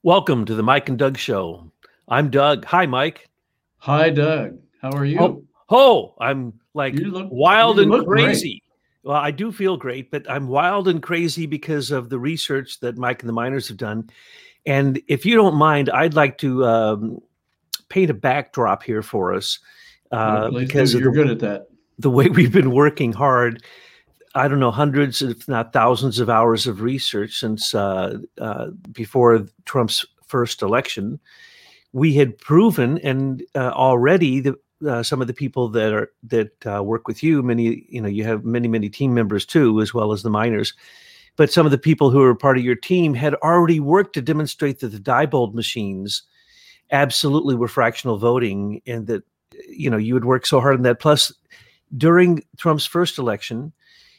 Welcome to the Mike and Doug Show. I'm Doug. Hi, Mike. Hi, Doug. How are Oh, you? I'm like You look wild you and look great. crazy. Well, I do feel great, but I'm wild and crazy because of the research that Mike and the miners have done. And if you don't mind, I'd like to paint a backdrop here for us Oh, please do. because of You're good at that. the way we've been working hard. I don't know, hundreds, if not thousands of hours of research since before Trump's first election. We had proven, and already some of the people that work with you, you have many team members too, as well as the miners. But some of the people who are part of your team had already worked to demonstrate that the Diebold machines absolutely were fractional voting, and that you would work so hard on that. Plus, during Trump's first election,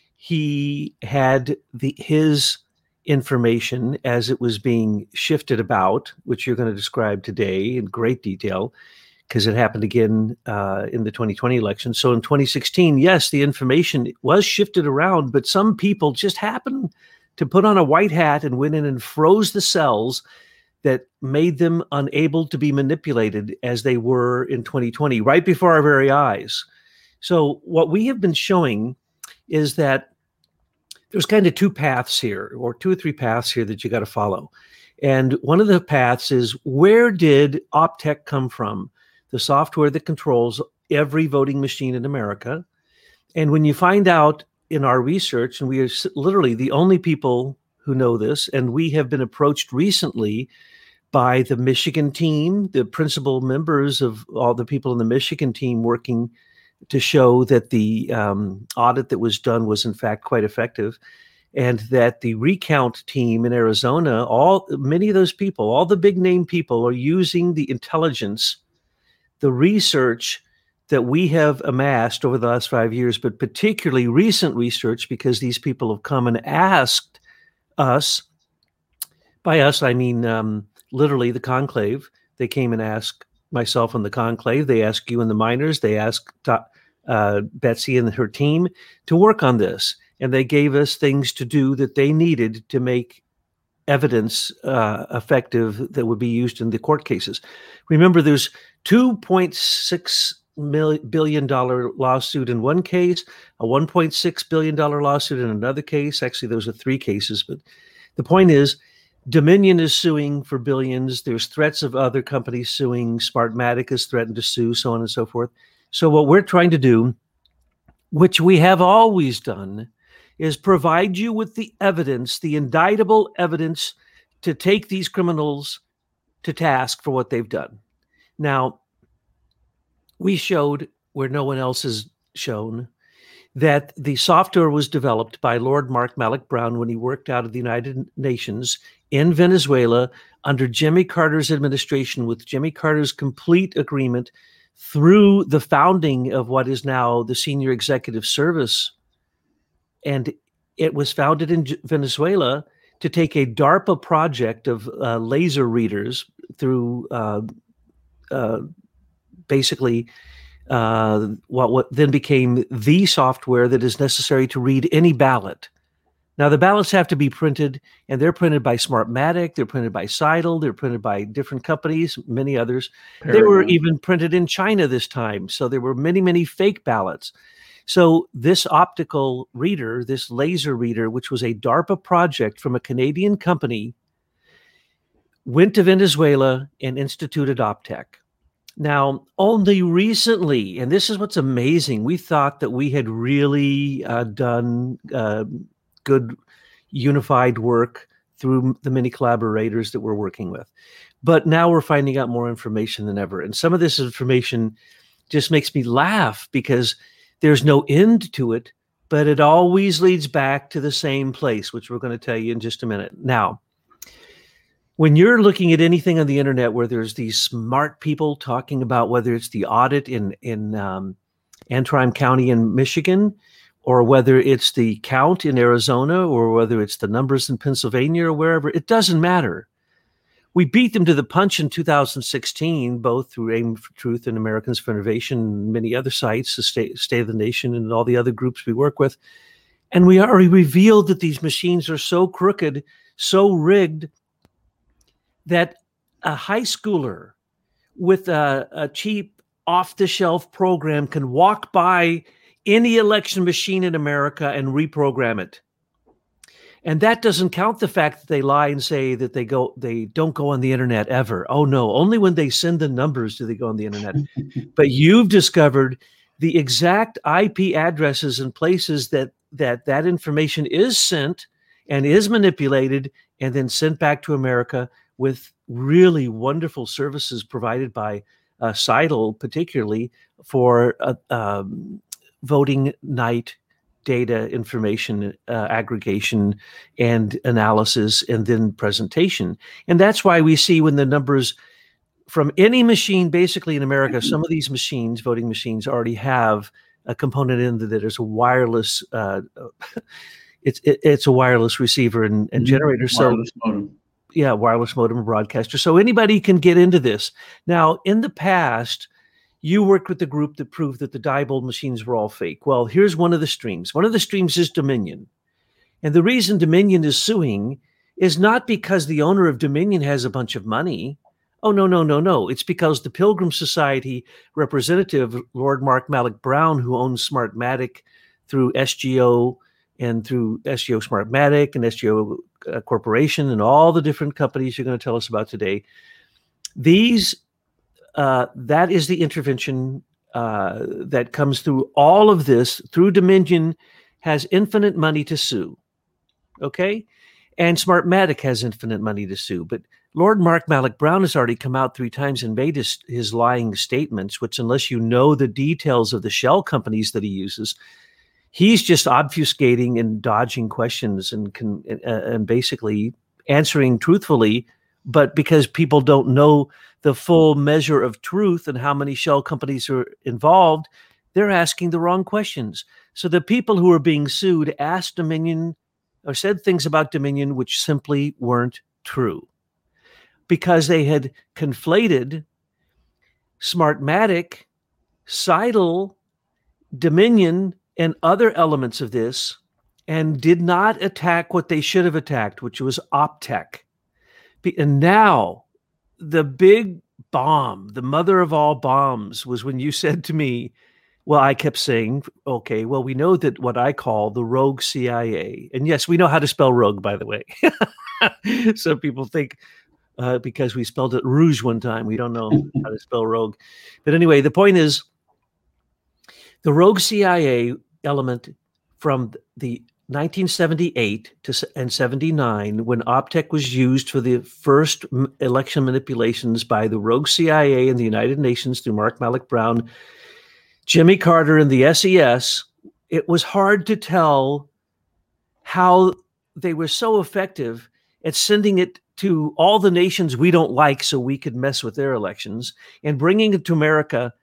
he had his information as it was being shifted about, which you're going to describe today in great detail, because it happened again in the 2020 election. So in 2016, yes, the information was shifted around, but some people just happened to put on a white hat and went in and froze the cells that made them unable to be manipulated as they were in 2020, right before our very eyes. So what we have been showing is that there's kind of two paths here, or two or three paths here that you got to follow. And one of the paths is, where did Optech come from? The software that controls every voting machine in America. And when you find out in our research, and we are literally the only people who know this, and we have been approached recently by the Michigan team, the principal members of all the people in the Michigan team working to show that the audit that was done was in fact quite effective, and that the recount team in Arizona, many of those people, all the big name people, are using the intelligence, the research that we have amassed over the last 5 years, but particularly recent research, because these people have come and asked us. By us, I mean literally the conclave. They came and asked myself and the conclave. They asked you and the miners. They asked Betsy and her team to work on this. And they gave us things to do that they needed to make evidence effective that would be used in the court cases. Remember, there's $2.6 billion lawsuit in one case, a $1.6 billion lawsuit in another case. Actually, those are three cases. But the point is, Dominion is suing for billions. There's threats of other companies suing. Smartmatic has threatened to sue, so on and so forth. So what we're trying to do, which we have always done, is provide you with the evidence, the indictable evidence, to take these criminals to task for what they've done. Now, we showed, where no one else has shown, that the software was developed by Lord Mark Malloch Brown when he worked out of the United Nations in Venezuela under Jimmy Carter's administration, with Jimmy Carter's complete agreement, through the founding of what is now the Senior Executive Service. And it was founded in Venezuela to take a DARPA project of laser readers through basically what then became the software that is necessary to read any ballot. Now, the ballots have to be printed, and they're printed by Smartmatic, they're printed by Seidel, they're printed by different companies, many others. They were even printed in China this time, so there were many fake ballots. So this optical reader, this laser reader, which was a DARPA project from a Canadian company, went to Venezuela and instituted Optech. Now, only recently, and this is what's amazing, we thought that we had really done good unified work through the many collaborators that we're working with. But now we're finding out more information than ever. And some of this information just makes me laugh, because there's no end to it, but it always leads back to the same place, which we're going to tell you in just a minute. Now, when you're looking at anything on the internet where there's these smart people talking about whether it's the audit in Antrim County in Michigan, or whether it's the count in Arizona, or whether it's the numbers in Pennsylvania or wherever, it doesn't matter. We beat them to the punch in 2016, both through Aim for Truth and Americans for Innovation and many other sites, the State of the Nation and all the other groups we work with. And we already revealed that these machines are so crooked, so rigged, that a high schooler with a cheap off-the-shelf program can walk by any election machine in America and reprogram it. And that doesn't count the fact that they lie and say that they don't go on the internet ever. Oh no, only when they send the numbers do they go on the internet. But you've discovered the exact IP addresses and places that information is sent and is manipulated and then sent back to America with really wonderful services provided by Seidel, particularly for voting night data information aggregation and analysis and then presentation. And that's why we see when the numbers from any machine basically in America, some of these machines, voting machines, already have a component in that is a wireless it's a wireless receiver and generator. Wireless modem. Yeah, wireless modem broadcaster. So anybody can get into this. Now, in the past, you worked with the group that proved that the Diebold machines were all fake. Well, here's one of the streams. One of the streams is Dominion. And the reason Dominion is suing is not because the owner of Dominion has a bunch of money. Oh, no. It's because the Pilgrim Society representative, Lord Mark Malloch Brown, who owns Smartmatic through SGO and through SGO Smartmatic and SGO Corporation and all the different companies you're going to tell us about today, that is the intervention that comes through all of this, through Dominion, has infinite money to sue. Okay? And Smartmatic has infinite money to sue. But Lord Mark Malloch Brown has already come out 3 times and made his lying statements, which, unless you know the details of the shell companies that he uses, he's just obfuscating and dodging questions and basically answering truthfully. But because people don't know the full measure of truth and how many shell companies are involved, they're asking the wrong questions. So the people who are being sued asked Dominion or said things about Dominion which simply weren't true because they had conflated Smartmatic, Seidel, Dominion, and other elements of this and did not attack what they should have attacked, which was Optech. And now the big bomb, the mother of all bombs, was when you said to me, well, I kept saying, okay, well, we know that what I call the rogue CIA. And yes, we know how to spell rogue, by the way. Some people think because we spelled it rouge one time, we don't know how to spell rogue. But anyway, the point is the rogue CIA element from the 1978 and 79, when Optech was used for the first election manipulations by the rogue CIA and the United Nations through Mark Malloch Brown, Jimmy Carter, and the SES, it was hard to tell how they were so effective at sending it to all the nations we don't like so we could mess with their elections and bringing it to America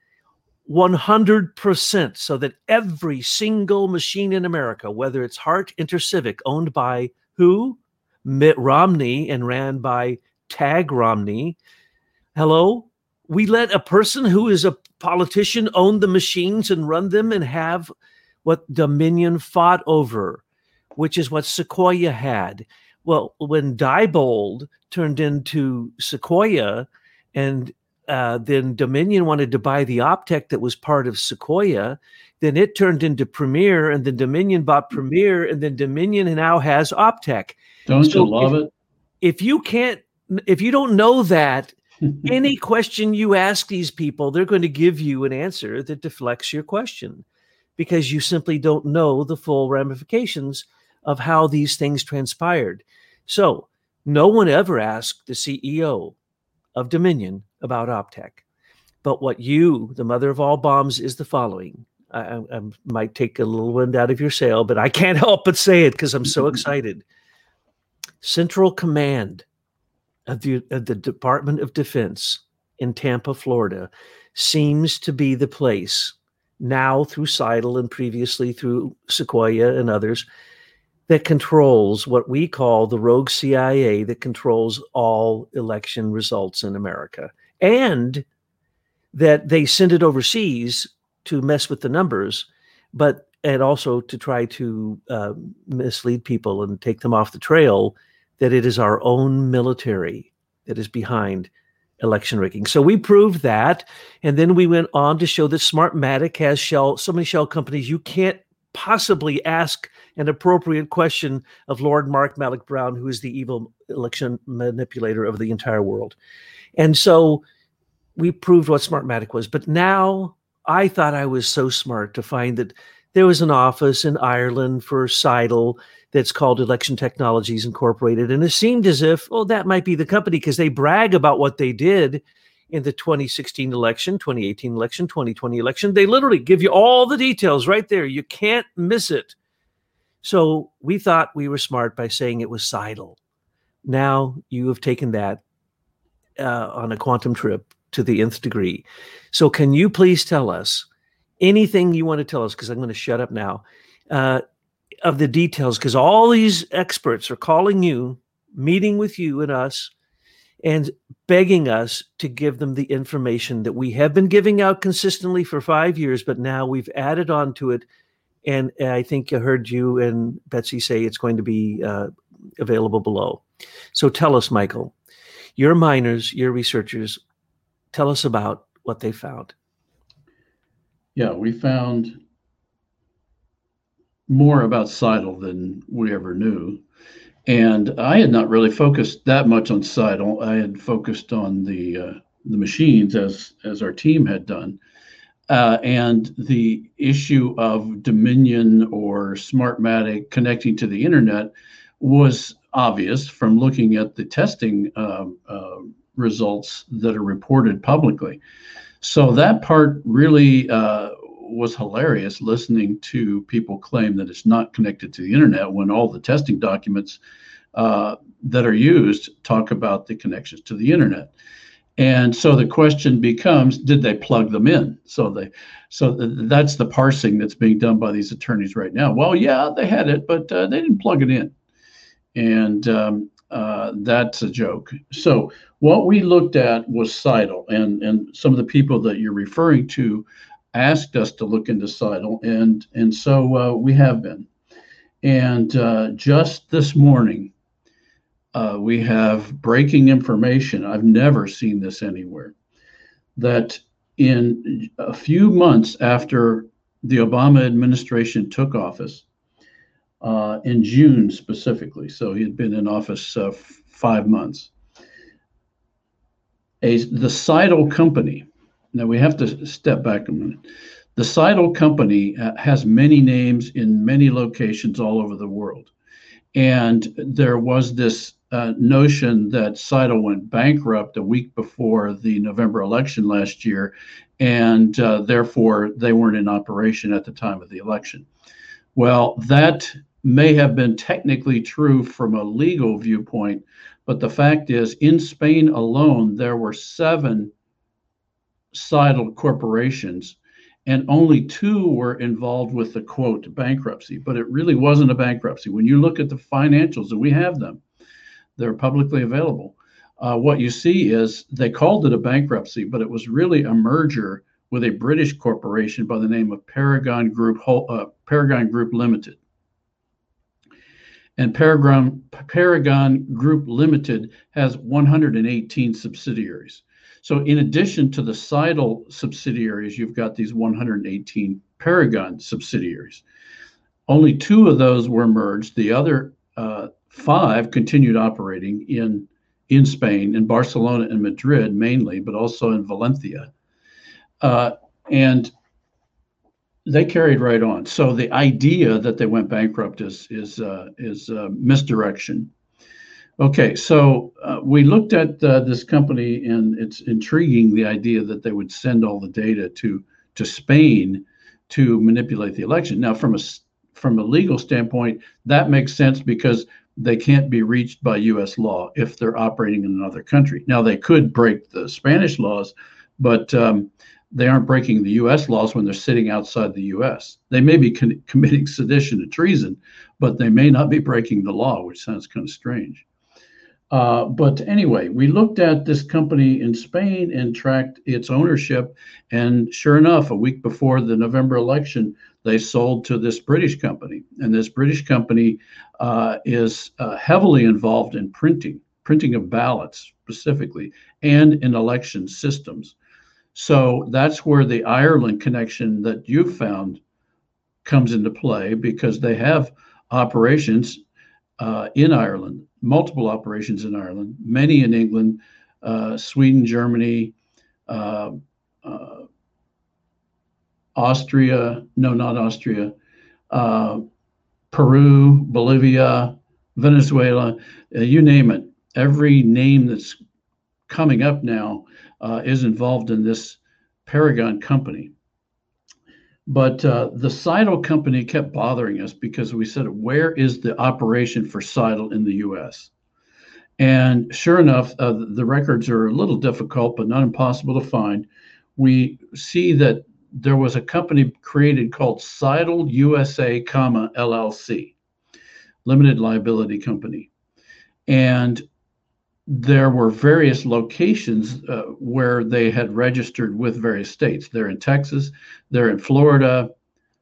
100%, so that every single machine in America, whether it's Hart Intercivic, owned by who? Mitt Romney and ran by Tag Romney. Hello? We let a person who is a politician own the machines and run them and have what Dominion fought over, which is what Sequoia had. Well, when Diebold turned into Sequoia and then Dominion wanted to buy the Optech that was part of Sequoia. Then it turned into Premier, and then Dominion bought Premier, and then Dominion now has Optech. Don't you love it? If you don't know that, any question you ask these people, they're going to give you an answer that deflects your question because you simply don't know the full ramifications of how these things transpired. So no one ever asked the CEO of Dominion about Optech. But what you, the mother of all bombs, is the following. I might take a little wind out of your sail, but I can't help but say it because I'm so excited. Central Command of the Department of Defense in Tampa, Florida, seems to be the place now through Seidel and previously through Sequoia and others that controls what we call the rogue CIA that controls all election results in America. And that they send it overseas to mess with the numbers, and also to try to mislead people and take them off the trail, that it is our own military that is behind election rigging. So we proved that, and then we went on to show that Smartmatic has so many shell companies you can't possibly ask an appropriate question of Lord Mark Malloch Brown, who is the evil election manipulator of the entire world. And so we proved what Smartmatic was. But now I thought I was so smart to find that there was an office in Ireland for Seidel that's called Election Technologies Incorporated. And it seemed as if, oh, that might be the company, because they brag about what they did in the 2016 election, 2018 election, 2020 election. They literally give you all the details right there. You can't miss it. So we thought we were smart by saying it was Seidel. Now you have taken that on a quantum trip to the nth degree. So can you please tell us anything you want to tell us, because I'm going to shut up now, of the details, because all these experts are calling you, meeting with you and us, and begging us to give them the information that we have been giving out consistently for 5 years, but now we've added on to it. And I think I heard you and Betsy say it's going to be available below. So tell us, Michael, your miners, your researchers, tell us about what they found. Yeah, we found more about Seidel than we ever knew. And I had not really focused that much on Seidel. I had focused on the machines as our team had done. And the issue of Dominion or Smartmatic connecting to the internet was obvious from looking at the testing results that are reported publicly. So that part really was hilarious, listening to people claim that it's not connected to the internet when all the testing documents that are used talk about the connections to the internet. And so the question becomes, did they plug them in? So that's the parsing that's being done by these attorneys right now. Well, yeah, they had it, but they didn't plug it in. And that's a joke. So what we looked at was Seidel, and some of the people that you're referring to asked us to look into Seidel, and so we have been. And just this morning, we have breaking information. I've never seen this anywhere, that in a few months after the Obama administration took office, in June specifically, so he had been in office 5 months, the Seidel company, now we have to step back a minute. The Seidel company has many names in many locations all over the world. And there was this notion that Seidel went bankrupt a week before the November election last year, and therefore they weren't in operation at the time of the election. Well, that may have been technically true from a legal viewpoint, but the fact is, in Spain alone, there were 7 Seidel corporations, and only 2 were involved with the quote bankruptcy, but it really wasn't a bankruptcy. When you look at the financials, and we have them, they're publicly available. What you see is they called it a bankruptcy, but it was really a merger with a British corporation by the name of Paragon Group Limited. And Paragon Group Limited has 118 subsidiaries. So in addition to the Seidel subsidiaries, you've got these 118 Paragon subsidiaries. Only 2 of those were merged. The other 5 continued operating in Spain, in Barcelona and Madrid mainly, but also in Valencia. And they carried right on. So the idea that they went bankrupt is misdirection. Okay, so we looked at this company, and it's intriguing, the idea that they would send all the data to Spain to manipulate the election. Now, from a legal standpoint, that makes sense because they can't be reached by U.S. law if they're operating in another country. Now, they could break the Spanish laws, but they aren't breaking the U.S. laws when they're sitting outside the U.S. They may be committing sedition and treason, but they may not be breaking the law, which sounds kind of strange. But anyway, we looked at this company in Spain and tracked its ownership. And sure enough, a week before the November election, they sold to this British company. And this British company is heavily involved in printing of ballots, specifically, and in election systems. So that's where the Ireland connection that you found comes into play, because they have operations in Ireland, multiple operations in Ireland, many in England, Sweden, Germany, Austria, no, not Austria, Peru, Bolivia, Venezuela, you name it. Every name that's coming up now is involved in this Paragon company. But the Seidel company kept bothering us because we said, where is the operation for Seidel in the U.S.? And sure enough, the records are a little difficult, but not impossible to find. We see that there was a company created called Seidel USA, LLC, limited liability company. And there were various locations where they had registered with various states. They're in Texas, they're in Florida,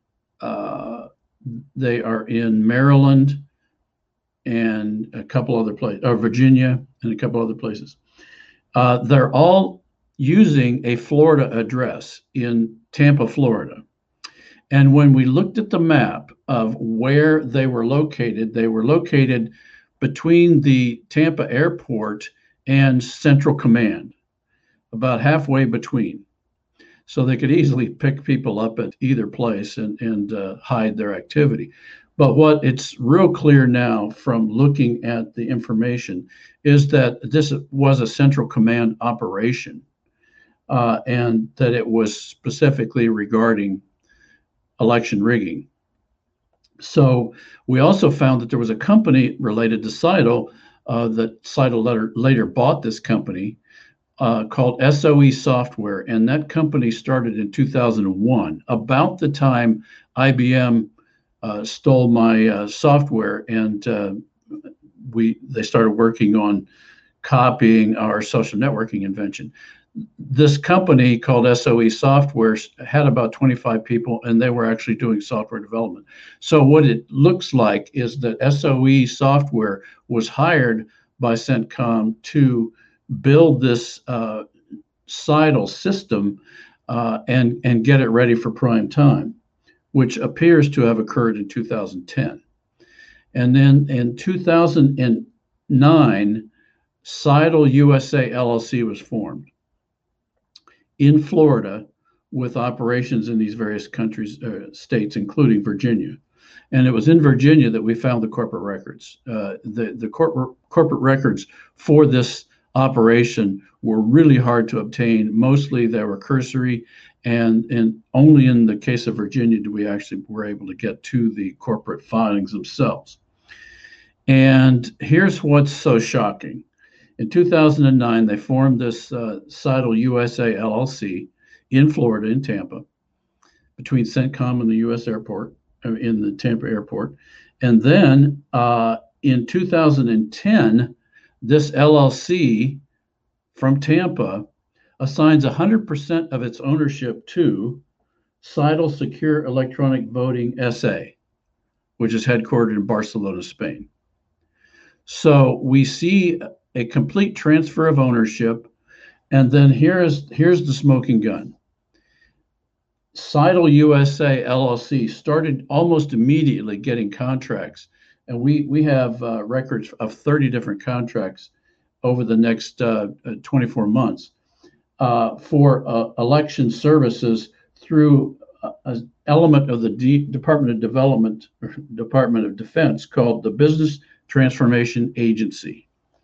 they are in Maryland, and a couple other places, or Virginia, and a couple other places. They're all using a Florida address in Tampa, Florida. And when we looked at the map of where they were located between the Tampa airport and Central Command, about halfway between. So they could easily pick people up at either place and hide their activity. But what it's real clear now from looking at the information is that this was a Central Command operation, and that it was specifically regarding election rigging. So we also found that there was a company related to Seidel, that Seidel later bought this company, called SOE Software, and that company started in 2001, about the time IBM stole my software, and they started working on copying our social networking invention. This company called SOE Software had about 25 people, and they were actually doing software development. So what it looks like is that SOE Software was hired by CENTCOM to build this Seidel system and get it ready for prime time, which appears to have occurred in 2010. And then in 2009, Seidel USA LLC was formed in Florida, with operations in these various countries, states, including Virginia. And it was in Virginia that we found the corporate records. The corporate records for this operation were really hard to obtain. Mostly they were cursory, and only in the case of Virginia were able to get to the corporate filings themselves. And here's what's so shocking. In 2009, they formed this Seidel USA LLC in Florida, in Tampa, between CENTCOM and the U.S. airport, in the Tampa airport. And then in 2010, this LLC from Tampa assigns 100% of its ownership to Seidel Secure Electronic Voting SA, which is headquartered in Barcelona, Spain. So we see a complete transfer of ownership. And then here's the smoking gun. Seidel USA LLC started almost immediately getting contracts. And we have records of 30 different contracts over the next 24 months for election services through an element of the Department of Development, or Department of Defense, called the Business Transformation Agency.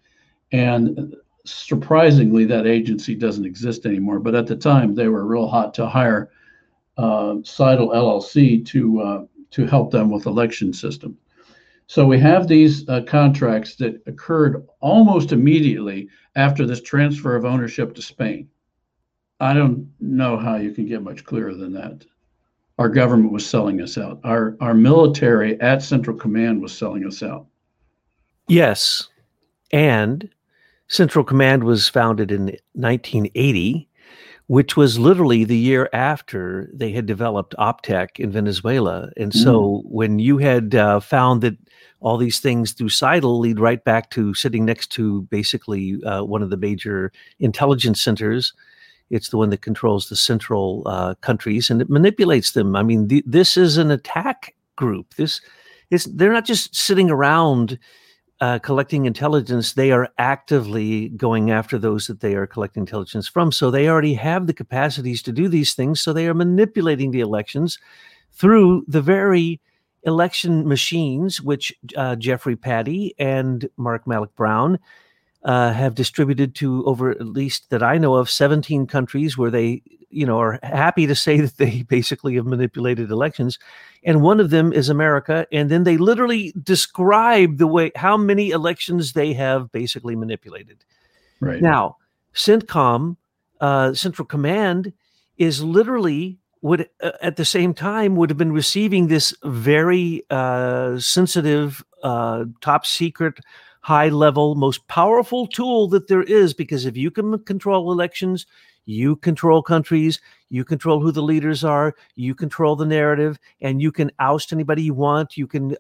And surprisingly, that agency doesn't exist anymore. But at the time, they were real hot to hire Seidel LLC to help them with election system. So we have these contracts that occurred almost immediately after this transfer of ownership to Spain. I don't know how you can get much clearer than that. Our government was selling us out. Our military at Central Command was selling us out. Yes. And Central Command was founded in 1980, which was literally the year after they had developed Optec in Venezuela. And so when you had found that all these things through Seidel lead right back to sitting next to basically one of the major intelligence centers, it's the one that controls the central countries, and it manipulates them. I mean, this is an attack group. They're not just sitting around collecting intelligence. They are actively going after those that they are collecting intelligence from. So they already have the capacities to do these things. So they are manipulating the elections through the very election machines, which Jeffrey Patty and Mark Malloch Brown have distributed to over, at least that I know of, 17 countries where they, are happy to say that they basically have manipulated elections. And one of them is America. And then they literally describe how many elections they have basically manipulated. Right. Now, CENTCOM, Central Command, is literally at the same time would have been receiving this very sensitive, top secret, high level, most powerful tool that there is, because if you can control elections, you control countries, you control who the leaders are, you control the narrative, and you can oust anybody you want. You can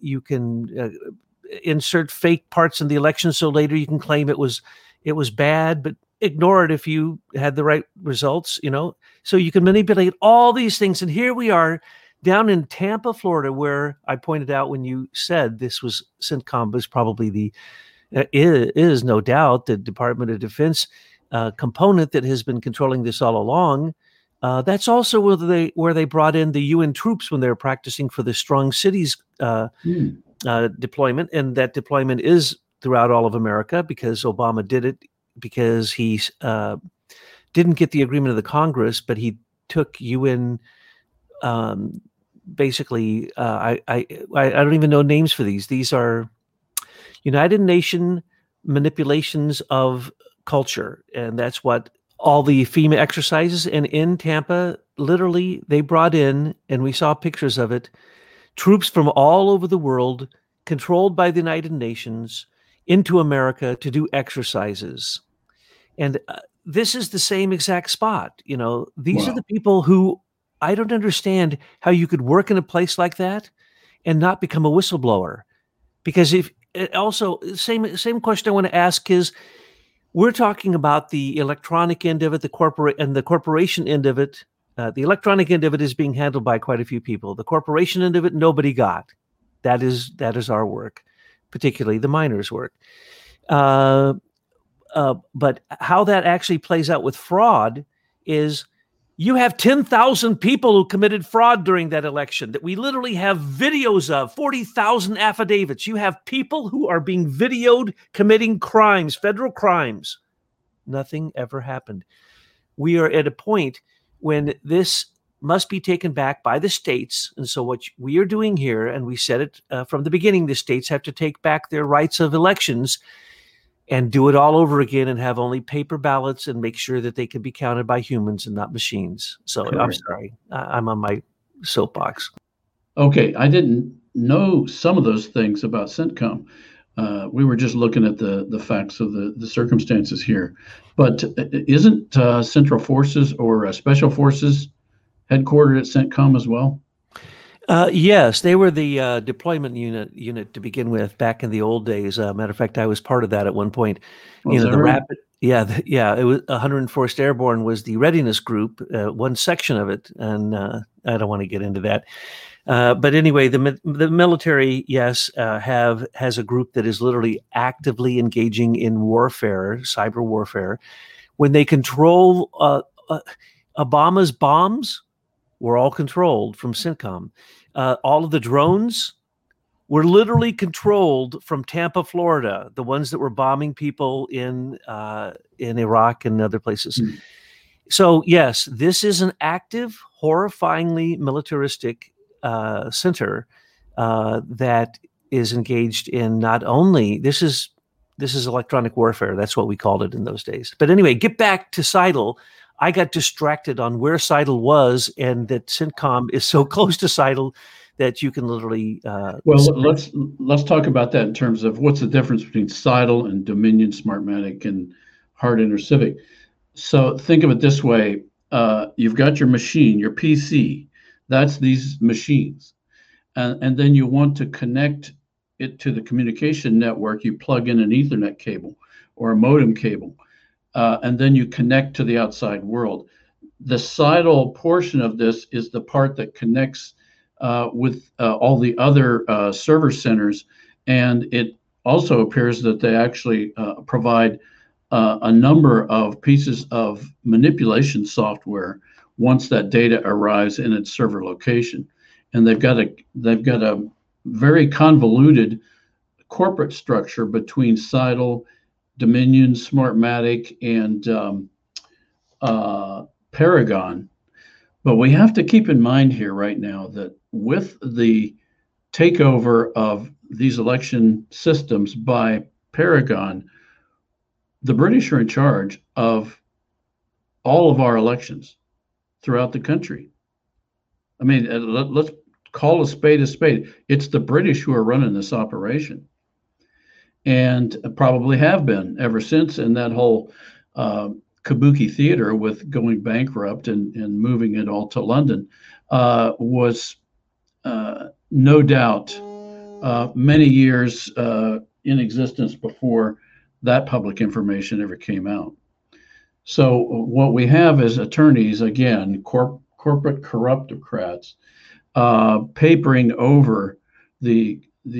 insert fake parts in the election, so later you can claim it was bad, but ignore it if you had the right results. So you can manipulate all these things. And here we are down in Tampa, Florida, where I pointed out when you said this was CENTCOM was probably is no doubt the Department of Defense component that has been controlling this all along. That's also where they brought in the UN troops when they were practicing for the Strong Cities deployment, and that deployment is throughout all of America because Obama did it because he didn't get the agreement of the Congress, but he took UN. Basically, I don't even know names for these. These are United Nations manipulations of culture, and that's what all the FEMA exercises. And in Tampa, literally, they brought in, and we saw pictures of it, troops from all over the world, controlled by the United Nations, into America to do exercises. And this is the same exact spot. These are the people who. I don't understand how you could work in a place like that and not become a whistleblower. Because same question I want to ask is, we're talking about the electronic end of it, the corporation end of it. The electronic end of it is being handled by quite a few people. The corporation end of it, nobody got. That is our work, particularly the miners' work. But how that actually plays out with fraud is, you have 10,000 people who committed fraud during that election that we literally have videos of, 40,000 affidavits. You have people who are being videoed committing crimes, federal crimes. Nothing ever happened. We are at a point when this must be taken back by the states. And so what we are doing here, and we said it from the beginning, the states have to take back their rights of elections and do it all over again and have only paper ballots and make sure that they can be counted by humans and not machines. So correct. I'm sorry. I'm on my soapbox. Okay. I didn't know some of those things about CENTCOM. We were just looking at the facts of the circumstances here. But isn't Central Forces or Special Forces headquartered at CENTCOM as well? Yes, they were the deployment unit to begin with back in the old days. Matter of fact, I was part of that at one point. The rapid, it was 101st Airborne was the readiness group, one section of it, and I don't want to get into that. But anyway, the military, yes, has a group that is literally actively engaging in warfare, cyber warfare. When they control Obama's bombs, were all controlled from CENTCOM. All of the drones were literally controlled from Tampa, Florida, the ones that were bombing people in Iraq and other places. So, yes, this is an active, horrifyingly militaristic center that is engaged in not only this is electronic warfare. That's what we called it in those days. But anyway, get back to Seidel. I got distracted on where Seidel was, and that CENTCOM is so close to Seidel that you can literally. Let's talk about that in terms of what's the difference between Seidel and Dominion, Smartmatic, and Hard InterCivic. So think of it this way. You've got your machine, your PC. That's these machines. And then you want to connect it to the communication network. You plug in an Ethernet cable or a modem cable, and then you connect to the outside world. The sidle portion of this is the part that connects with all the other server centers. And it also appears that they actually provide a number of pieces of manipulation software once that data arrives in its server location. And they've got a very convoluted corporate structure between Sidle, Dominion, Smartmatic, and Paragon. But we have to keep in mind here right now that with the takeover of these election systems by Paragon, the British are in charge of all of our elections throughout the country. I mean, let's call a spade a spade. It's the British who are running this operation and probably have been ever since. And that whole Kabuki theater with going bankrupt and moving it all to London was no doubt many years in existence before that public information ever came out. So what we have is attorneys, again, corporate corruptocrats, papering over the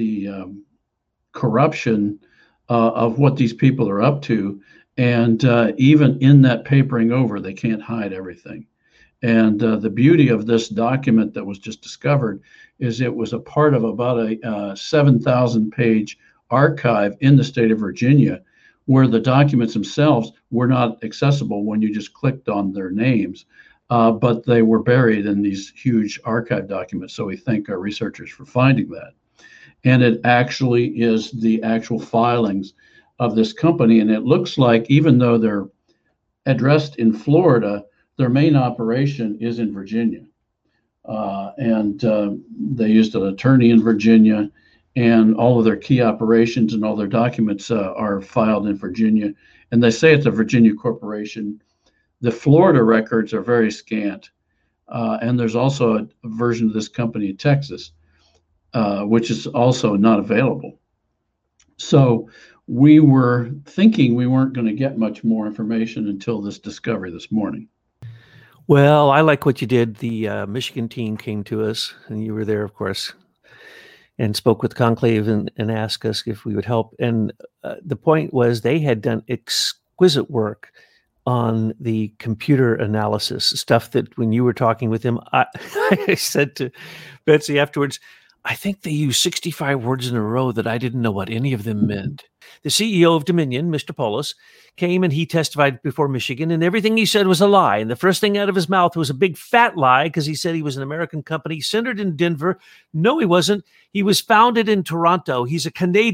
corruption of what these people are up to. And even in that papering over, they can't hide everything. And the beauty of this document that was just discovered is it was a part of about a 7,000-page archive in the state of Virginia, where the documents themselves were not accessible when you just clicked on their names, but they were buried in these huge archive documents. So we thank our researchers for finding that. And it actually is the actual filings of this company. And it looks like, even though they're addressed in Florida, their main operation is in Virginia. And they used an attorney in Virginia, and all of their key operations and all their documents are filed in Virginia. And they say it's a Virginia corporation. The Florida records are very scant. And there's also a version of this company in Texas, which is also not available. So we were thinking we weren't going to get much more information until this discovery this morning. Well, I like what you did. The Michigan team came to us, and you were there, of course, and spoke with Conclave and asked us if we would help. And the point was they had done exquisite work on the computer analysis stuff that when you were talking with him, I said to Betsy afterwards, I think they used 65 words in a row that I didn't know what any of them meant. The CEO of Dominion, Mr. Polis, came and he testified before Michigan, and everything he said was a lie. And the first thing out of his mouth was a big fat lie, because he said he was an American company centered in Denver. No, he wasn't. He was founded in Toronto. He's a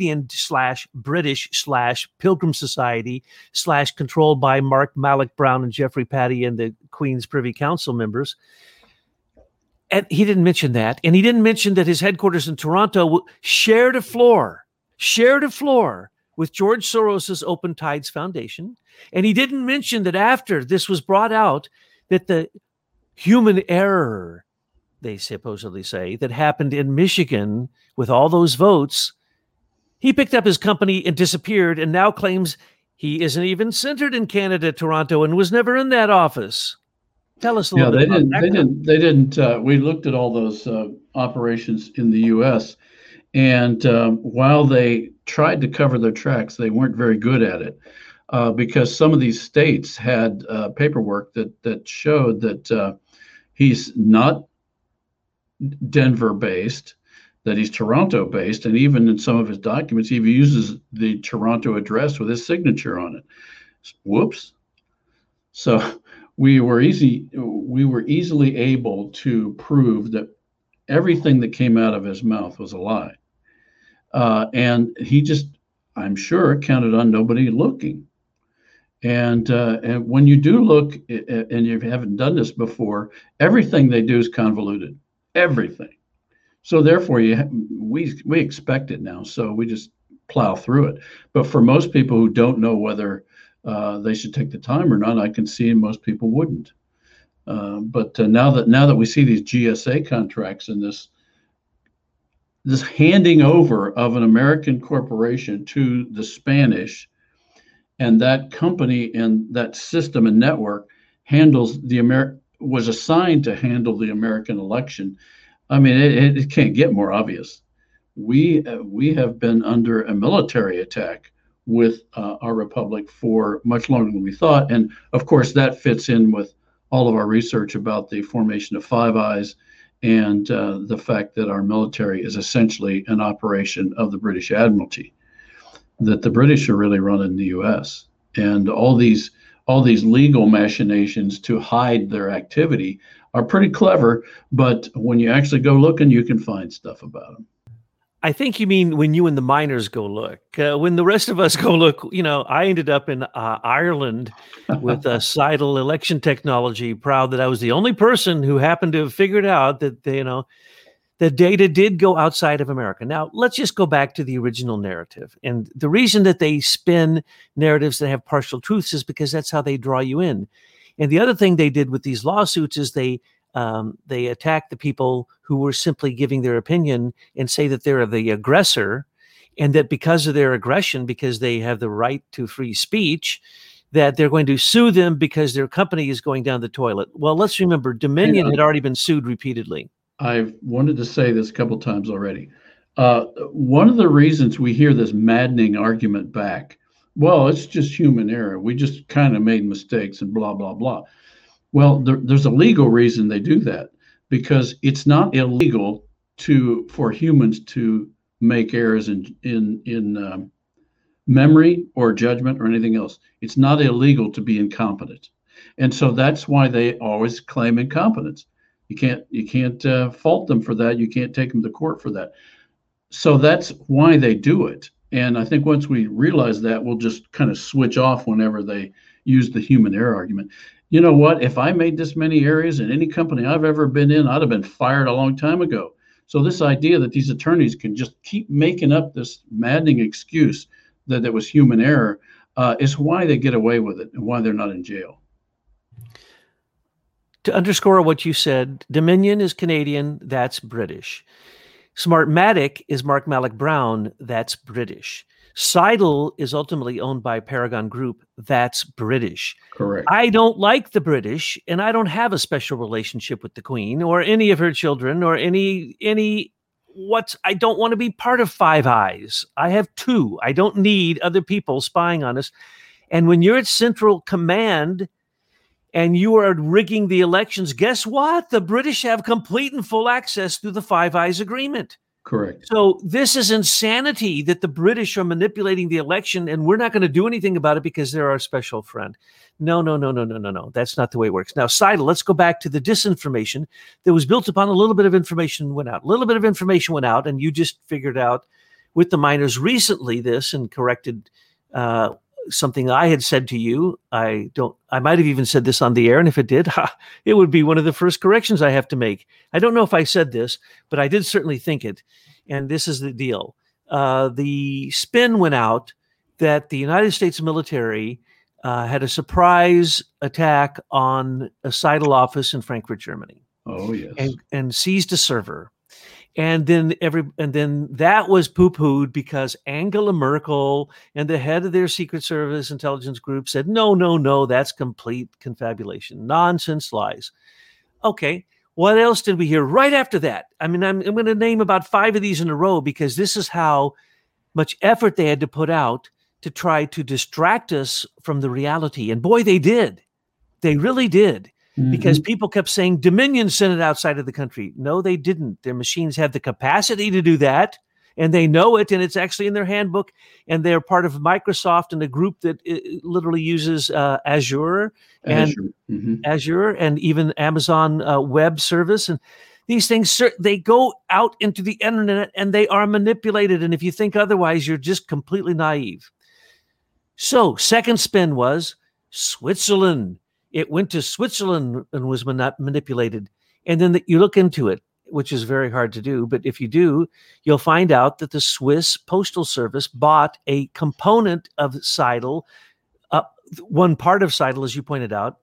Canadian/British/Pilgrim Society/controlled by Mark Malloch Brown and Jeffrey Patty and the Queen's Privy Council members. And he didn't mention that. And he didn't mention that his headquarters in Toronto shared a floor with George Soros's Open Tides Foundation. And he didn't mention that after this was brought out, that the human error, they supposedly say, that happened in Michigan with all those votes, he picked up his company and disappeared, and now claims he isn't even centered in Canada, Toronto, and was never in that office. Tell us a little bit about that. They didn't. We looked at all those operations in the U.S., and while they tried to cover their tracks, they weren't very good at it because some of these states had paperwork that showed that he's not Denver-based, that he's Toronto-based, and even in some of his documents, he uses the Toronto address with his signature on it. Whoops. So we were easily able to prove that everything that came out of his mouth was a lie. And he just, I'm sure, counted on nobody looking. And when you do look, and you haven't done this before, everything they do is convoluted, everything. So therefore, we expect it now. So we just plow through it. But for most people who don't know whether they should take the time or not, I can see most people wouldn't. But now that we see these GSA contracts and this handing over of an American corporation to the Spanish, and that company and that system and network was assigned to handle the American election. I mean, it can't get more obvious. We have been under a military attack with our republic for much longer than we thought, and of course that fits in with all of our research about the formation of Five Eyes and the fact that our military is essentially an operation of the British Admiralty, that the British are really running the U.S. And all these legal machinations to hide their activity are pretty clever, but when you actually go looking, you can find stuff about them. I think you mean when you and the miners go look. When the rest of us go look, I ended up in Ireland with Seidel election technology, proud that I was the only person who happened to have figured out that, the data did go outside of America. Now, let's just go back to the original narrative. And the reason that they spin narratives that have partial truths is because that's how they draw you in. And the other thing they did with these lawsuits is they attack the people who were simply giving their opinion and say that they're the aggressor, and that because of their aggression, because they have the right to free speech, that they're going to sue them because their company is going down the toilet. Well, let's remember, Dominion had already been sued repeatedly. I've wanted to say this a couple of times already. One of the reasons we hear this maddening argument back, well, it's just human error. We just kind of made mistakes and blah, blah, blah. Well, there's a legal reason they do that, because it's not illegal for humans to make errors in memory or judgment or anything else. It's not illegal to be incompetent. And so that's why they always claim incompetence. You can't fault them for that. You can't take them to court for that. So that's why they do it. And I think once we realize that, we'll just kind of switch off whenever they use the human error argument. You know what? If I made this many errors in any company I've ever been in, I'd have been fired a long time ago. So this idea that these attorneys can just keep making up this maddening excuse that it was human error is why they get away with it and why they're not in jail. To underscore what you said, Dominion is Canadian, that's British. Smartmatic is Mark Malloch Brown, that's British. Seidel is ultimately owned by Paragon Group, that's British. Correct. I don't like the British, and I don't have a special relationship with the Queen or any of her children or I don't want to be part of Five Eyes. I have two. I don't need other people spying on us. And when you're at Central Command and you are rigging the elections, guess what? The British have complete and full access through the Five Eyes Agreement. Correct. So this is insanity that the British are manipulating the election, and we're not going to do anything about it because they're our special friend. No. That's not the way it works. Now, Seidel, let's go back to the disinformation that was built upon a little bit of information went out. A little bit of information went out, and you just figured out with the miners recently this and corrected something I had said to you. I might have even said this on the air, and if it did, it would be one of the first corrections I have to make. I don't know if I said this, but I did certainly think it, and this is the deal. The spin went out that the United States military had a surprise attack on a Seidel office in Frankfurt, Germany. Oh, yes. And seized a server. And then that was poo-pooed because Angela Merkel and the head of their Secret Service intelligence group said, no, that's complete confabulation, nonsense, lies. Okay, what else did we hear right after that? I mean, I'm going to name about 5 of these in a row because this is how much effort they had to put out to try to distract us from the reality. And boy, they did. They really did. Because people kept saying Dominion sent it outside of the country. No, they didn't. Their machines have the capacity to do that, and they know it, and it's actually in their handbook, and they're part of Microsoft and a group that literally uses Azure and even Amazon Web Service. And these things, they go out into the internet, and they are manipulated. And if you think otherwise, you're just completely naive. So second spin was Switzerland. It went to Switzerland and was manipulated. And then you look into it, which is very hard to do. But if you do, you'll find out that the Swiss Postal Service bought a component of Seidel one part of Seidel, as you pointed out,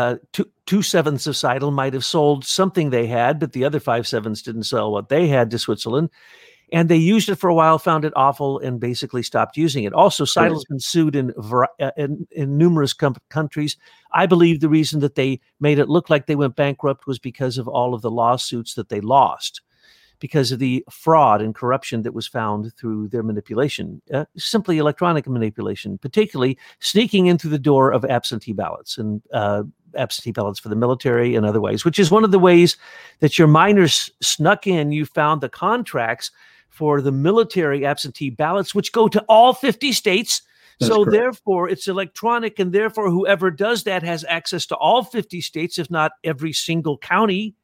2/7 of Seidel might have sold something they had, but the other 5/7 didn't sell what they had to Switzerland. And they used it for a while, found it awful, and basically stopped using it. Also, Seidel's been sued in numerous countries. I believe the reason that they made it look like they went bankrupt was because of all of the lawsuits that they lost, because of the fraud and corruption that was found through their manipulation, simply electronic manipulation, particularly sneaking in through the door of absentee ballots and absentee ballots for the military and other ways, which is one of the ways that your miners snuck in. You found the contracts for the military absentee ballots, which go to all 50 states. That's so correct. Therefore, it's electronic, and therefore whoever does that has access to all 50 states, if not every single county.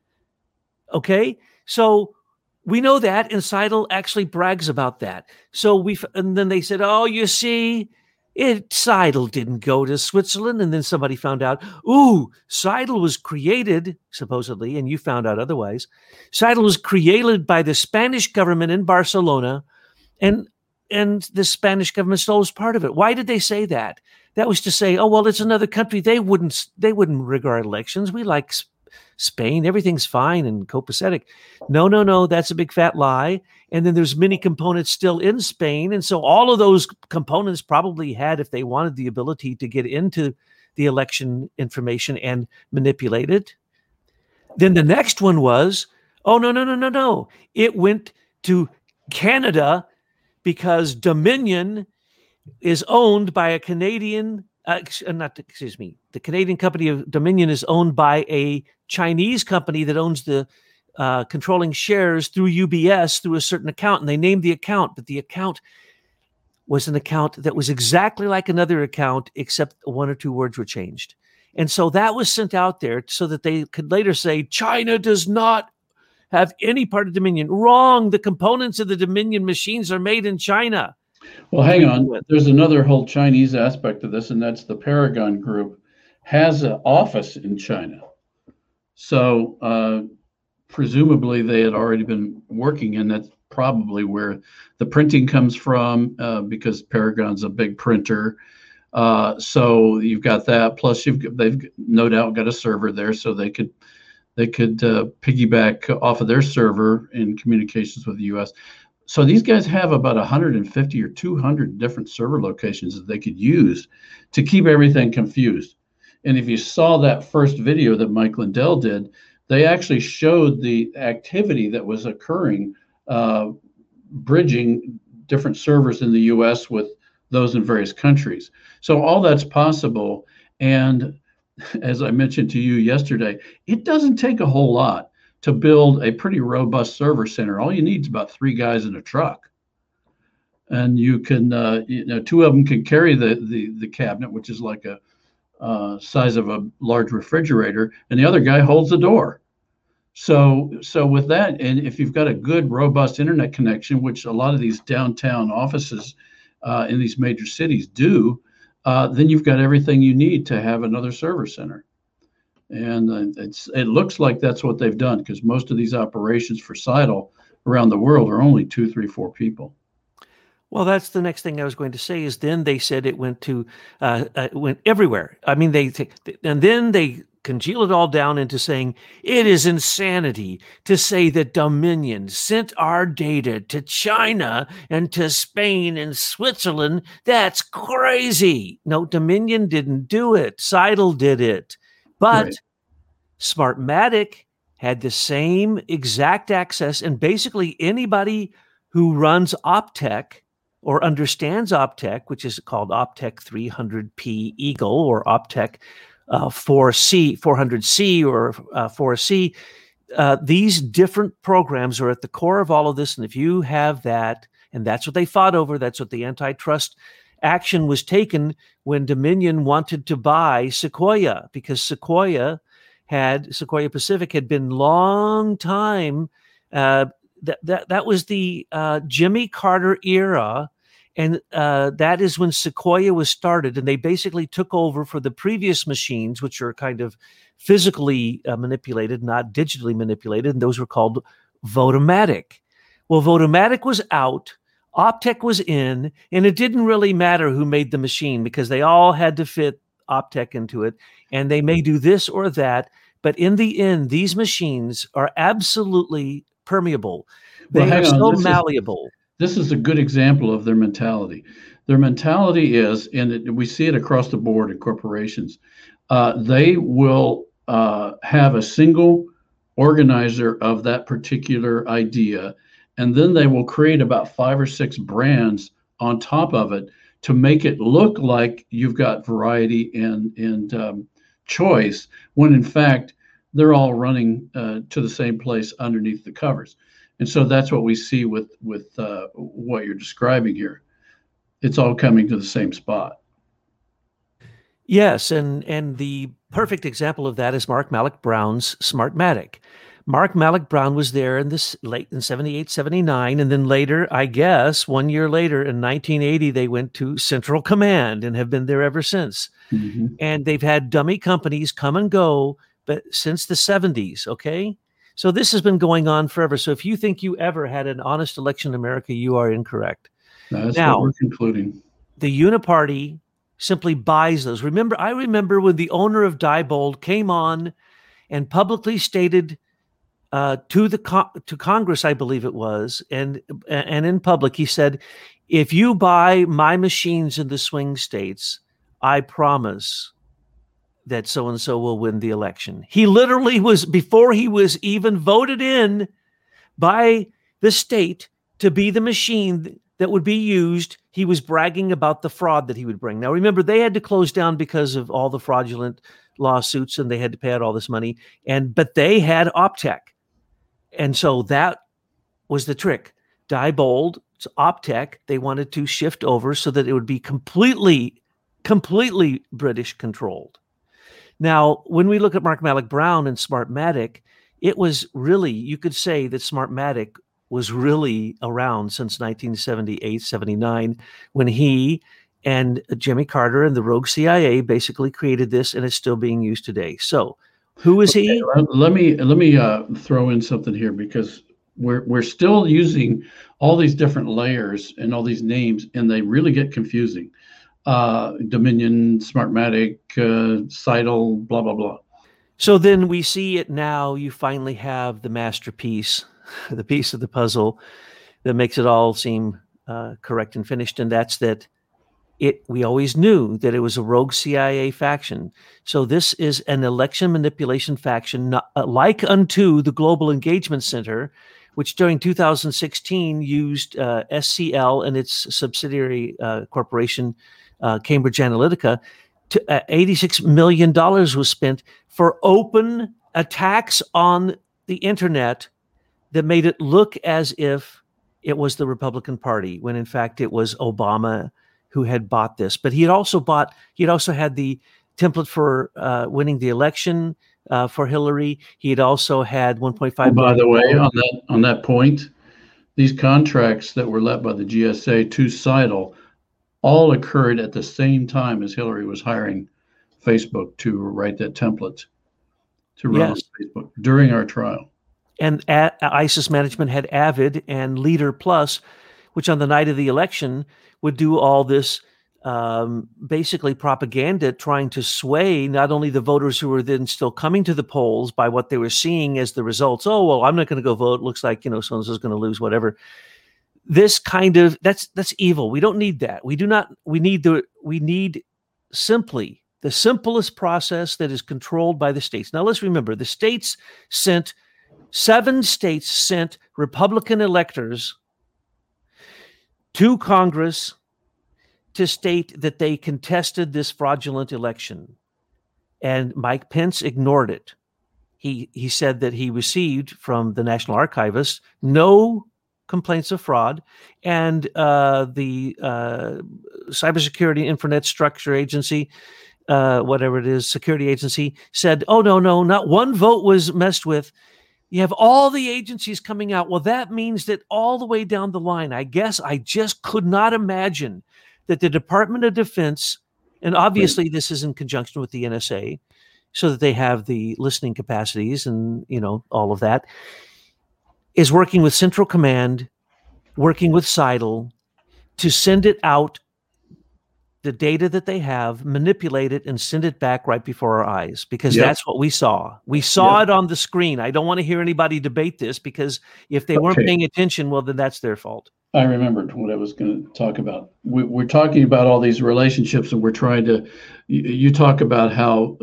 Okay? So we know that, and Seidel actually brags about that. And then they said, oh, you see, Seidel didn't go to Switzerland. And then somebody found out, Seidel was created, supposedly, and you found out otherwise. Seidel was created by the Spanish government in Barcelona, and the Spanish government still was part of it. Why did they say that? That was to say, oh, well, it's another country. They wouldn't regard elections. We like Spain, everything's fine and copacetic. No, that's a big fat lie. And then there's many components still in Spain. And so all of those components probably had, if they wanted, the ability to get into the election information and manipulate it. Then the next one was, oh, no. It went to Canada because Dominion is owned by a Canadian the Canadian company of Dominion is owned by a Chinese company that owns the controlling shares through UBS through a certain account. And they named the account, but the account was an account that was exactly like another account, except one or two words were changed. And so that was sent out there so that they could later say, China does not have any part of Dominion. Wrong. The components of the Dominion machines are made in China. Well, hang on. There's another whole Chinese aspect of this, and that's the Paragon Group has an office in China. So presumably they had already been working, and that's probably where the printing comes from, because Paragon's a big printer. So you've got that. Plus, they've no doubt got a server there, so they could piggyback off of their server in communications with the U.S. So these guys have about 150 or 200 different server locations that they could use to keep everything confused. And if you saw that first video that Mike Lindell did, they actually showed the activity that was occurring, bridging different servers in the U.S. with those in various countries. So all that's possible. And as I mentioned to you yesterday, it doesn't take a whole lot to build a pretty robust server center. All you need is about 3 guys in a truck. And you can, 2 of them can carry the cabinet, which is like a size of a large refrigerator, and the other guy holds the door. So with that, and if you've got a good, robust internet connection, which a lot of these downtown offices in these major cities do, then you've got everything you need to have another server center. And it looks like that's what they've done, because most of these operations for Seidel around the world are only 2, 3, 4 people. Well, that's the next thing I was going to say. Is then they said it went everywhere. I mean, and then they congeal it all down into saying it is insanity to say that Dominion sent our data to China and to Spain and Switzerland. That's crazy. No, Dominion didn't do it. Seidel did it. But right. Smartmatic had the same exact access, and basically anybody who runs Optech or understands Optech, which is called Optech 300P Eagle or Optech 400C or 4C, these different programs are at the core of all of this. And if you have that, and that's what they fought over, that's what the antitrust action was taken when Dominion wanted to buy Sequoia, because Sequoia Pacific had been long time. That was the Jimmy Carter era. And that is when Sequoia was started. And they basically took over for the previous machines, which are kind of physically manipulated, not digitally manipulated. And those were called Votomatic. Well, Votomatic was out. Optech was in, and it didn't really matter who made the machine because they all had to fit Optech into it, and they may do this or that, but in the end, these machines are absolutely permeable. They are so malleable. This is a good example of their mentality. Their mentality is, and we see it across the board in corporations, they will have a single organizer of that particular idea, and then they will create about 5 or 6 brands on top of it to make it look like you've got variety and choice, when in fact they're all running to the same place underneath the covers. And so that's what we see with what you're describing here. It's all coming to the same spot. Yes, and the perfect example of that is Mark Malloch Brown's Smartmatic. Mark Malloch Brown was there in this late in 78, 79, and then later, I guess, 1 year later in 1980, they went to Central Command and have been there ever since. Mm-hmm. And they've had dummy companies come and go, but since the 70s, okay? So this has been going on forever. So if you think you ever had an honest election in America, you are incorrect. That's now, what we're concluding. The Uniparty simply buys those. I remember when the owner of Diebold came on and publicly stated to Congress, I believe it was, and in public, he said, if you buy my machines in the swing states, I promise that so-and-so will win the election. He literally was, before he was even voted in by the state to be the machine that would be used, he was bragging about the fraud that he would bring. Now, remember, they had to close down because of all the fraudulent lawsuits, and they had to pay out all this money, but they had Optech. And so that was the trick. Diebold, Optech, they wanted to shift over so that it would be completely British controlled. Now, when we look at Mark Malloch Brown and Smartmatic, it was really, you could say that Smartmatic was really around since 1978, 79, when he and Jimmy Carter and the rogue CIA basically created this, and it's still being used today. So who is he? Let me throw in something here, because we're still using all these different layers and all these names, and they really get confusing. Dominion, Smartmatic, Seidel, blah blah blah. So then we see it now. You finally have the masterpiece, the piece of the puzzle that makes it all seem correct and finished, and that's that. We always knew that it was a rogue CIA faction. So this is an election manipulation faction, not, like unto the Global Engagement Center, which during 2016 used SCL and its subsidiary corporation, Cambridge Analytica, $86 million was spent for open attacks on the internet that made it look as if it was the Republican Party, when in fact it was Obama who had bought this. But he had also had the template for winning the election for Hillary. He had also had 1.5 billion. By the way, on that point, these contracts that were let by the GSA to Seidel all occurred at the same time as Hillary was hiring Facebook to write that template to run on Facebook during our trial. And ISIS management had Avid and Leader Plus, which on the night of the election would do all this basically propaganda, trying to sway not only the voters who were then still coming to the polls by what they were seeing as the results. Oh, well, I'm not going to go vote. Looks like, so-and-so's going to lose, whatever. This kind of, that's evil. We don't need that. We need simply the simplest process that is controlled by the states. Now let's remember, seven states sent Republican electors to Congress to state that they contested this fraudulent election. And Mike Pence ignored it. He said that he received from the National Archivist no complaints of fraud, and the Cybersecurity Internet Structure Agency, whatever it is, security agency, said, oh, no, not one vote was messed with. You have all the agencies coming out. Well, that means that all the way down the line, I guess I just could not imagine that the Department of Defense, and obviously this is in conjunction with the NSA, so that they have the listening capacities and, all of that, is working with Central Command, working with Seidel, to send it out, the data that they have, manipulate it and send it back right before our eyes, because that's what we saw. We saw it on the screen. I don't want to hear anybody debate this, because if they weren't paying attention, well, then that's their fault. I remembered what I was going to talk about. We're talking about all these relationships, and we're trying to, you talk about how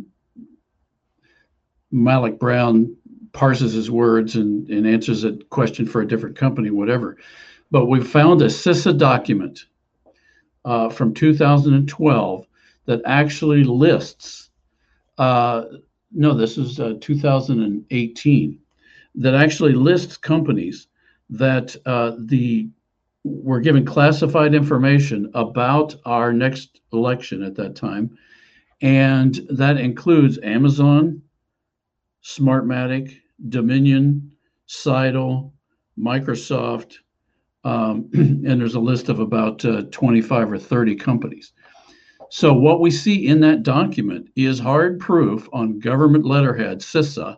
Malik Brown parses his words and answers a question for a different company, whatever. But we found a CISA document from 2012 that actually lists, this is 2018, that actually lists companies that were given classified information about our next election at that time. And that includes Amazon, Smartmatic, Dominion, Seidel, Microsoft, and there's a list of about 25 or 30 companies. So what we see in that document is hard proof on government letterhead, CISA,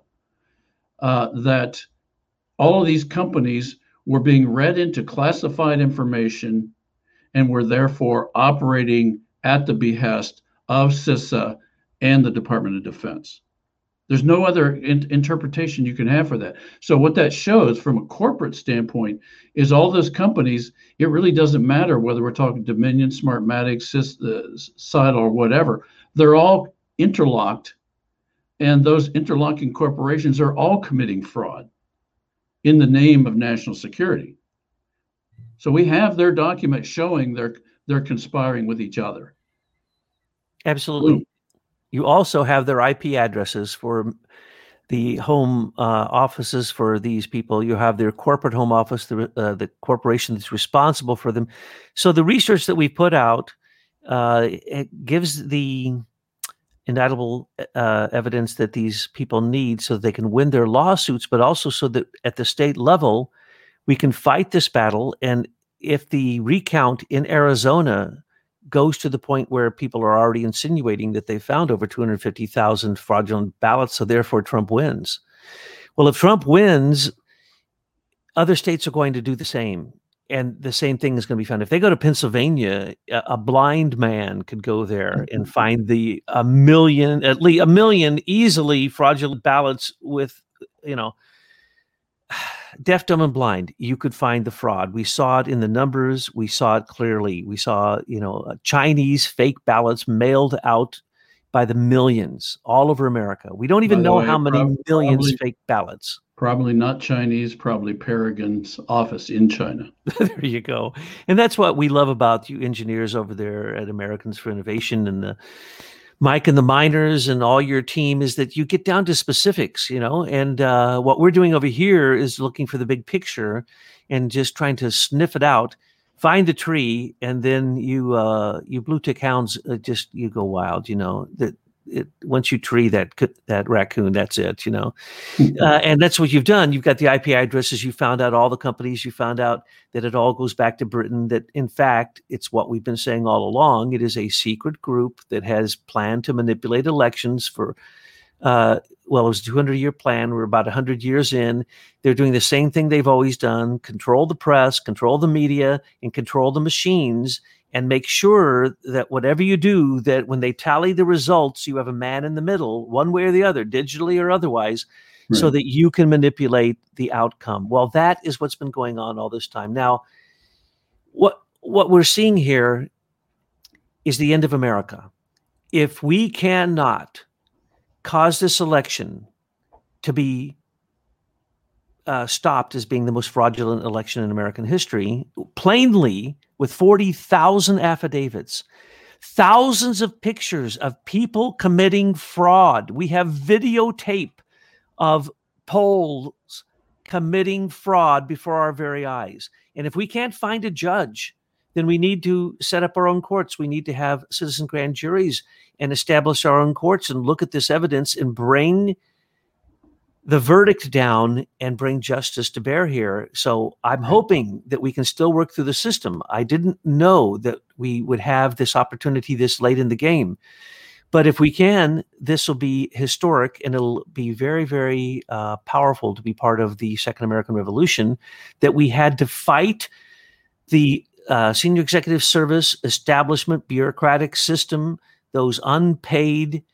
that all of these companies were being read into classified information and were therefore operating at the behest of CISA and the Department of Defense. There's no other interpretation you can have for that. So what that shows from a corporate standpoint is all those companies, it really doesn't matter whether we're talking Dominion, Smartmatic, Seidel, or whatever. They're all interlocked, and those interlocking corporations are all committing fraud in the name of national security. So we have their document showing they're conspiring with each other. Absolutely. Ooh. You also have their IP addresses for the home offices for these people. You have their corporate home office, the corporation that's responsible for them. So the research that we put out, it gives the indictable evidence that these people need so that they can win their lawsuits, but also so that at the state level, we can fight this battle. And if the recount in Arizona goes to the point where people are already insinuating that they found over 250,000 fraudulent ballots, so therefore Trump wins. Well, if Trump wins, other states are going to do the same. And the same thing is going to be found. If they go to Pennsylvania, a blind man could go there and find at least a million easily fraudulent ballots with, deaf, dumb, and blind. You could find the fraud. We saw it in the numbers. We saw it clearly. We saw, Chinese fake ballots mailed out by the millions all over America. We don't even know how many millions fake ballots. Probably not Chinese, probably Peregrine's office in China. There you go. And that's what we love about you engineers over there at Americans for Innovation, and Mike and the miners and all your team, is that you get down to specifics, and what we're doing over here is looking for the big picture and just trying to sniff it out, find the tree, and then you blue tick hounds, you go wild, once you tree that raccoon, that's it, and that's what you've done. You've got the IP addresses. You found out all the companies. You found out that it all goes back to Britain, that in fact, it's what we've been saying all along. It is a secret group that has planned to manipulate elections for, it was a 200-year plan. We're about 100 years in. They're doing the same thing they've always done: control the press, control the media, and control the machines, and make sure that whatever you do, that when they tally the results, you have a man in the middle, one way or the other, digitally or otherwise, right, so that you can manipulate the outcome. Well, that is what's been going on all this time. Now, what we're seeing here is the end of America. If we cannot cause this election to be stopped as being the most fraudulent election in American history, plainly, with 40,000 affidavits, thousands of pictures of people committing fraud. We have videotape of polls committing fraud before our very eyes. And if we can't find a judge, then we need to set up our own courts. We need to have citizen grand juries and establish our own courts and look at this evidence and bring the verdict down and bring justice to bear here. So I'm hoping that we can still work through the system. I didn't know that we would have this opportunity this late in the game. But if we can, this will be historic, and it'll be very, very powerful to be part of the Second American Revolution, that we had to fight the senior executive service, establishment, bureaucratic system, those unpaid,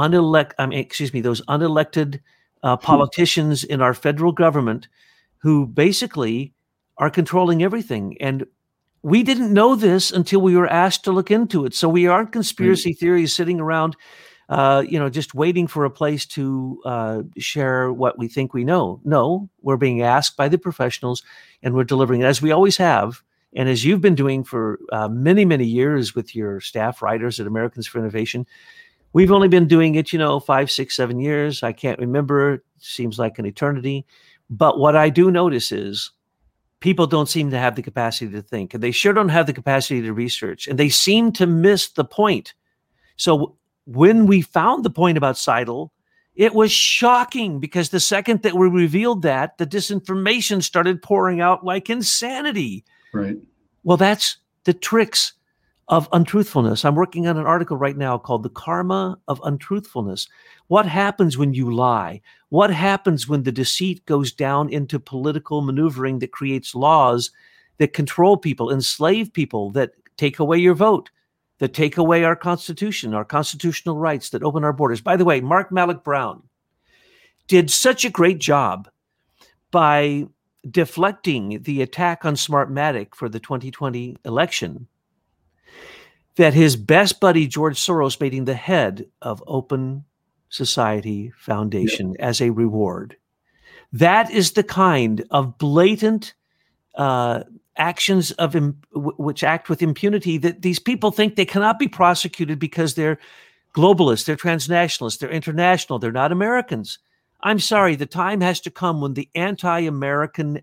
those unelected politicians in our federal government who basically are controlling everything. And we didn't know this until we were asked to look into it. So we aren't conspiracy theories sitting around, just waiting for a place to share what we think we know. No, we're being asked by the professionals, and we're delivering it as we always have. And as you've been doing for many, many years with your staff writers at Americans for Innovation, we've only been doing it, 5, 6, 7 years. I can't remember. It seems like an eternity. But what I do notice is people don't seem to have the capacity to think, and they sure don't have the capacity to research, and they seem to miss the point. So when we found the point about Seidel, it was shocking, because the second that we revealed that, the disinformation started pouring out like insanity. Right. Well, that's the tricks of untruthfulness. I'm working on an article right now called The Karma of Untruthfulness. What happens when you lie? What happens when the deceit goes down into political maneuvering that creates laws that control people, enslave people, that take away your vote, that take away our Constitution, our constitutional rights, that open our borders? By the way, Mark Malloch Brown did such a great job by deflecting the attack on Smartmatic for the 2020 election that his best buddy, George Soros, made him the head of Open Society Foundation as a reward. That is the kind of blatant actions which act with impunity that these people think they cannot be prosecuted because they're globalists, they're transnationalists, they're international, they're not Americans. I'm sorry, the time has to come when the anti-American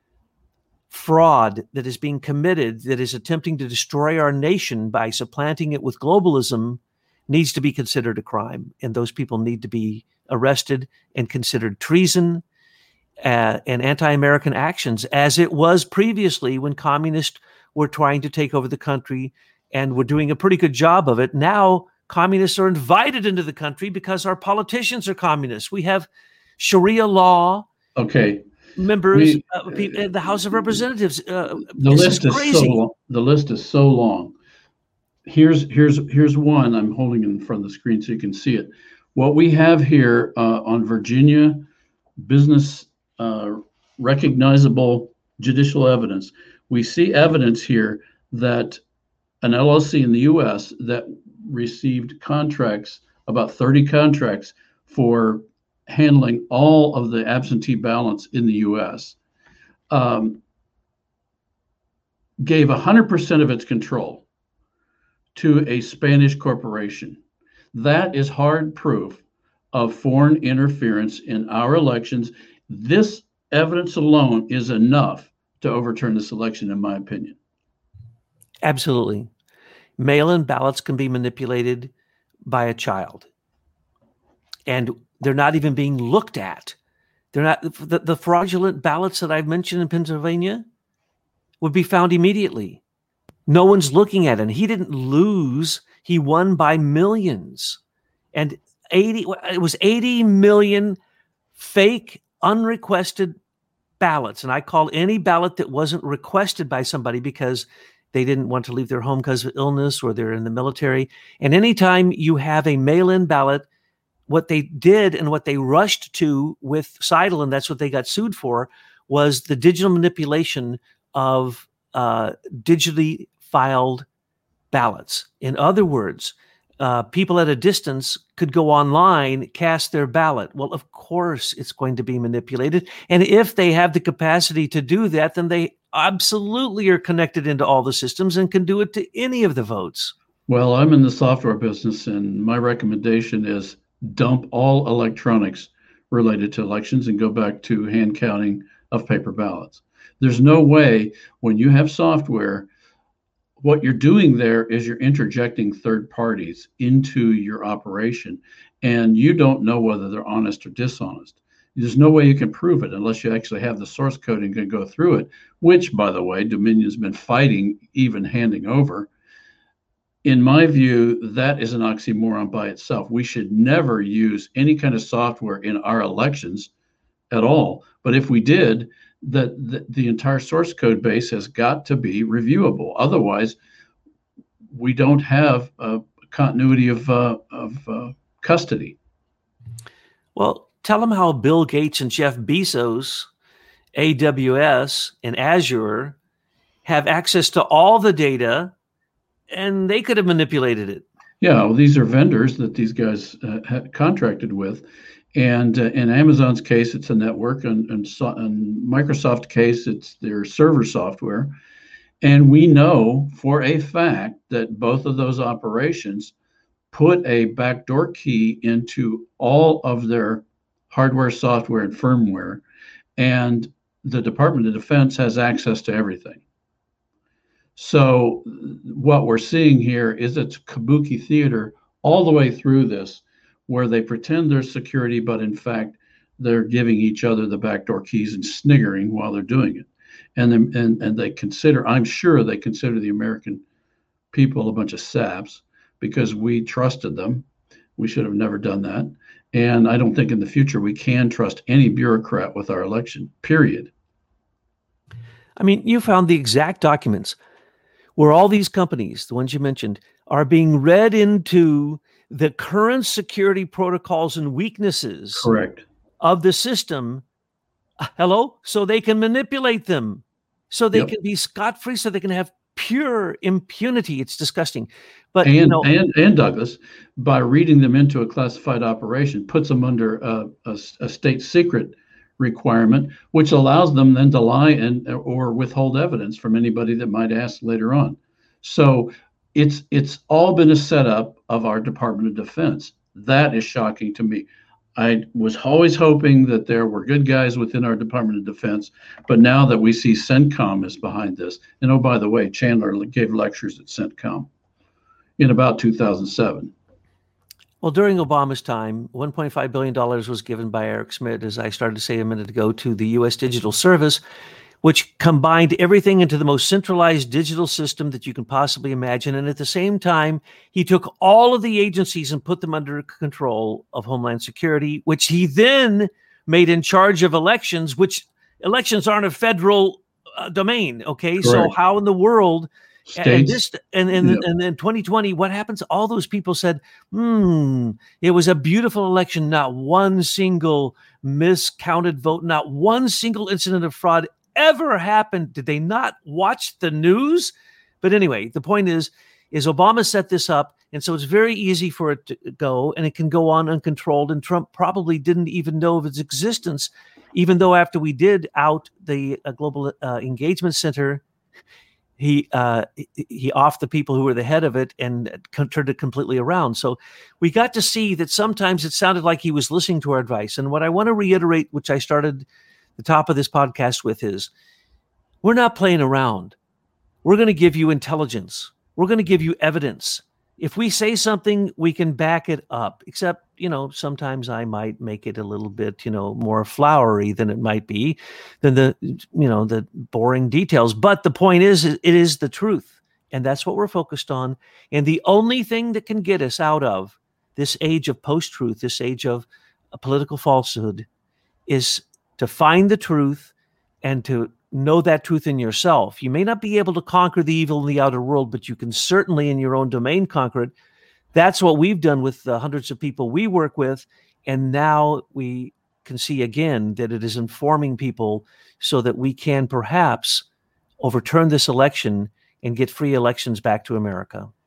fraud that is being committed, that is attempting to destroy our nation by supplanting it with globalism, needs to be considered a crime. And those people need to be arrested and considered treason and anti-American actions, as it was previously when communists were trying to take over the country and were doing a pretty good job of it. Now, communists are invited into the country because our politicians are communists. We have Sharia law. Okay. Members in the House of Representatives. The list is so long. Here's one I'm holding in front of the screen so you can see it. What we have here on Virginia business recognizable judicial evidence, we see evidence here that an LLC in the U.S. that received contracts, about 30 contracts for handling all of the absentee ballots in the U.S., gave 100% of its control to a Spanish corporation. That is hard proof of foreign interference in our elections. This evidence alone is enough to overturn this election, in my opinion. Absolutely. Mail-in ballots can be manipulated by a child, and they're not even being looked at. They're not the fraudulent ballots that I've mentioned in Pennsylvania would be found immediately. No one's looking at it. And he didn't lose. He won by millions. And it was 80 million fake, unrequested ballots. And I call any ballot that wasn't requested by somebody because they didn't want to leave their home because of illness or they're in the military. And anytime you have a mail-in ballot, what they did and what they rushed to with Seidel, and that's what they got sued for, was the digital manipulation of digitally filed ballots. In other words, people at a distance could go online, cast their ballot. Well, of course, it's going to be manipulated. And if they have the capacity to do that, then they absolutely are connected into all the systems and can do it to any of the votes. Well, I'm in the software business, and my recommendation is dump all electronics related to elections and go back to hand counting of paper ballots. There's no way when you have software, what you're doing there is you're interjecting third parties into your operation, and you don't know whether they're honest or dishonest. There's no way you can prove it unless you actually have the source code and can go through it, which, by the way, Dominion's been fighting, even handing over. In my view, that is an oxymoron by itself. We should never use any kind of software in our elections at all. But if we did, that the entire source code base has got to be reviewable. Otherwise, we don't have a continuity of custody. Well, tell them how Bill Gates and Jeff Bezos, AWS and Azure, have access to all the data, and they could have manipulated it. Yeah, well, these are vendors that these guys had contracted with. And in Amazon's case, it's a network. And in Microsoft case, it's their server software. And we know for a fact that both of those operations put a backdoor key into all of their hardware, software, and firmware. And the Department of Defense has access to everything. So what we're seeing here is it's kabuki theater all the way through this, where they pretend they're security, but in fact, they're giving each other the backdoor keys and sniggering while they're doing it. And they consider, I'm sure they consider the American people a bunch of saps because we trusted them. We should have never done that. And I don't think in the future we can trust any bureaucrat with our election, period. I mean, you found the exact documents where all these companies, the ones you mentioned, are being read into the current security protocols and weaknesses Correct. of the system. Hello? So they can manipulate them, so they can be scot-free, so they can have pure impunity. It's disgusting. But and Douglas, by reading them into a classified operation, puts them under a state secret requirement, which allows them then to lie or withhold evidence from anybody that might ask later on. So it's all been a setup of our Department of Defense. That is shocking to me. I was always hoping that there were good guys within our Department of Defense, but now that we see CENTCOM is behind this, and oh, by the way, Chandler gave lectures at CENTCOM in about 2007. Well, during Obama's time, $1.5 billion was given by Eric Schmidt, as I started to say a minute ago, to the U.S. Digital Service, which combined everything into the most centralized digital system that you can possibly imagine. And at the same time, he took all of the agencies and put them under control of Homeland Security, which he then made in charge of elections, which elections aren't a federal domain. Okay. Correct. So how in the world... States. And then 2020, what happens? All those people said, it was a beautiful election. Not one single miscounted vote, not one single incident of fraud ever happened. Did they not watch the news? But anyway, the point is Obama set this up. And so it's very easy for it to go, and it can go on uncontrolled. And Trump probably didn't even know of its existence, even though after we did out the Global Engagement Center, he offed the people who were the head of it and turned it completely around. So we got to see that sometimes it sounded like he was listening to our advice. And what I want to reiterate, which I started the top of this podcast with, is we're not playing around. We're going to give you intelligence. We're going to give you evidence. If we say something, we can back it up, except, sometimes I might make it a little bit, more flowery than it might be, than the boring details. But the point is, it is the truth. And that's what we're focused on. And the only thing that can get us out of this age of post-truth, this age of political falsehood, is to find the truth and to know that truth in yourself. You may not be able to conquer the evil in the outer world, but you can certainly in your own domain conquer it. That's what we've done with the hundreds of people we work with. And now we can see again that it is informing people so that we can perhaps overturn this election and get free elections back to America.